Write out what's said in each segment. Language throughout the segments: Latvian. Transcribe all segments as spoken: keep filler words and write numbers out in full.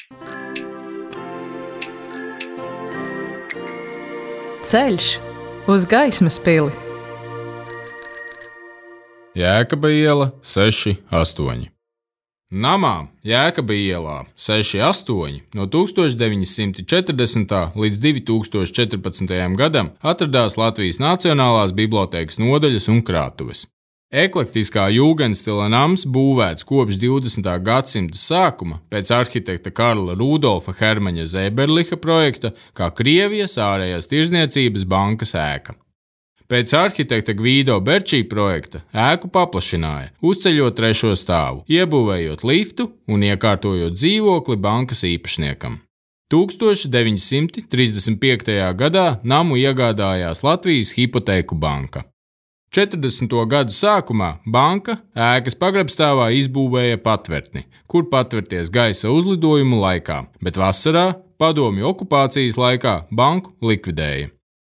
Ceļš uz Gaismas pili. Jēkaba iela seši astoņi. Namā Jēkaba ielā seši astoņi no tūkstoš deviņi simti četrdesmitā līdz divi tūkstoši četrpadsmitajam gadam atradās Latvijas Nacionālās bibliotēkas nodaļas un krātuves. Eklektiskā jūgendstila nams būvēts kopš divdesmitā gadsimta sākuma pēc arhitekta Karla Rudolfa Hermaņa Zēberliha projekta kā Krievijas ārējās tirdzniecības bankas ēka. Pēc arhitekta Gvido Berčī projekta ēku paplašināja, uzceļot trešo stāvu, iebūvējot liftu un iekārtojot dzīvokli bankas īpašniekam. tūkstoš deviņi simti trīsdesmit piektajā gadā namu iegādājās Latvijas Hipotēku banka. četrdesmito gadu sākumā banka ēkas pagrabstāvā izbūvēja patvertni, kur patverties gaisa uzlidojumu laikā, bet vasarā, padomju okupācijas laikā, banku likvidēja.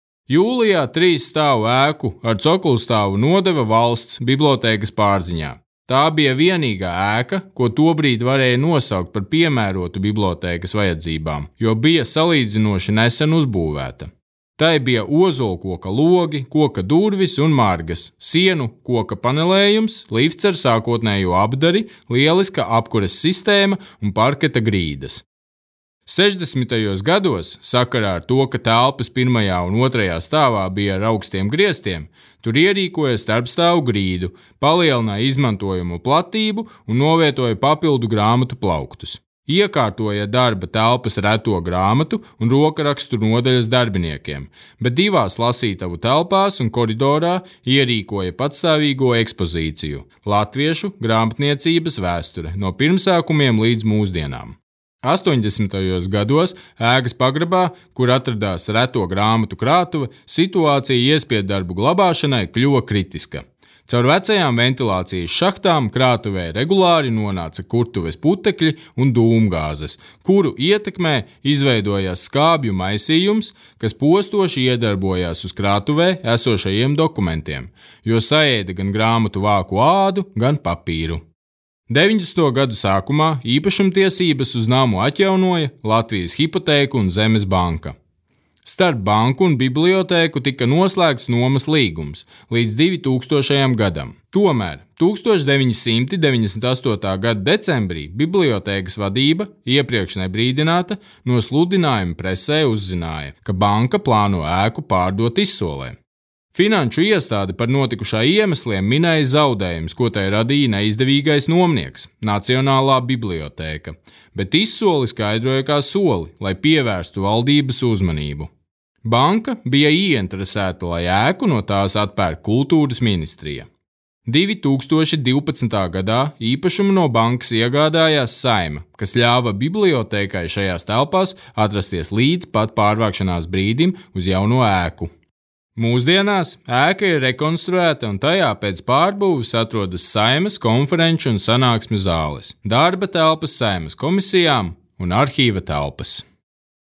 Jūlijā trīs stāvu ēku ar cokulstāvu nodeva valsts bibliotēkas pārziņā. Tā bija vienīgā ēka, ko tobrīd varēja nosaukt par piemērotu bibliotēkas vajadzībām, jo bija salīdzinoši nesen uzbūvēta. Tai bija ozolkoka logi, koka durvis un margas, sienu koka panelējums, lifts ar sākotnējo apdari, lieliska apkures sistēma un parketa grīdas. sešdesmitajos gados, sakarā ar to, ka telpas pirmajā un otrajā stāvā bija ar augstiem griestiem, tur ierīkoja starpstāvu grīdu, palielināja izmantojumu platību un novietoja papildu grāmatu plauktus. Iekārtoja darba telpas reto grāmatu un rokrakstu nodaļas darbiniekiem, bet divās lasītavu telpās un koridorā ierīkoja patstāvīgo ekspozīciju – latviešu grāmatniecības vēsture no pirmsākumiem līdz mūsdienām. astoņdesmitajos gados ēkas pagrabā, kur atradās reto grāmatu krātuve, situācija iespieddarbu glabāšanai kļuva kritiska. Caur vecajām ventilācijas šahtām krātuvē regulāri nonāca kurtuves putekļi un dūmgāzes, kuru ietekmē izveidojās skābju maisījums, kas postoši iedarbojās uz krātuvē esošajiem dokumentiem, jo saēda gan grāmatu vāku ādu, gan papīru. deviņdesmito gadu sākumā īpašumtiesības uz namu atjaunoja Latvijas Hipotēku un Zemes banka. Starp banku un bibliotēku tika noslēgts nomas līgums līdz divi tūkstošajam gadam. Tomēr tūkstoš deviņi simti deviņdesmit astotā gada decembrī bibliotēkas vadība, iepriekš nebrīdināta, no sludinājuma presē uzzināja, ka banka plāno ēku pārdot izsolē. Finanšu iestāde par notikušā iemesliem minēja zaudējumus, ko tai radīja neizdevīgais nomnieks – Nacionālā bibliotēka, bet izsoli skaidroja kā soli, lai pievērstu valdības uzmanību. Banka bija ieinteresēta, lai ēku no tās atpērk kultūras ministrija. divi tūkstoši divpadsmitā gadā īpašumu no bankas iegādājās Saeima, kas ļāva bibliotēkai šajās telpās atrasties līdz pat pārvākšanās brīdim uz jauno ēku. Mūsdienās ēka ir rekonstruēta un tajā pēc pārbūves atrodas Saeimas konferenču un sanāksmju zāles, darba telpas Saeimas komisijām un arhīva telpas.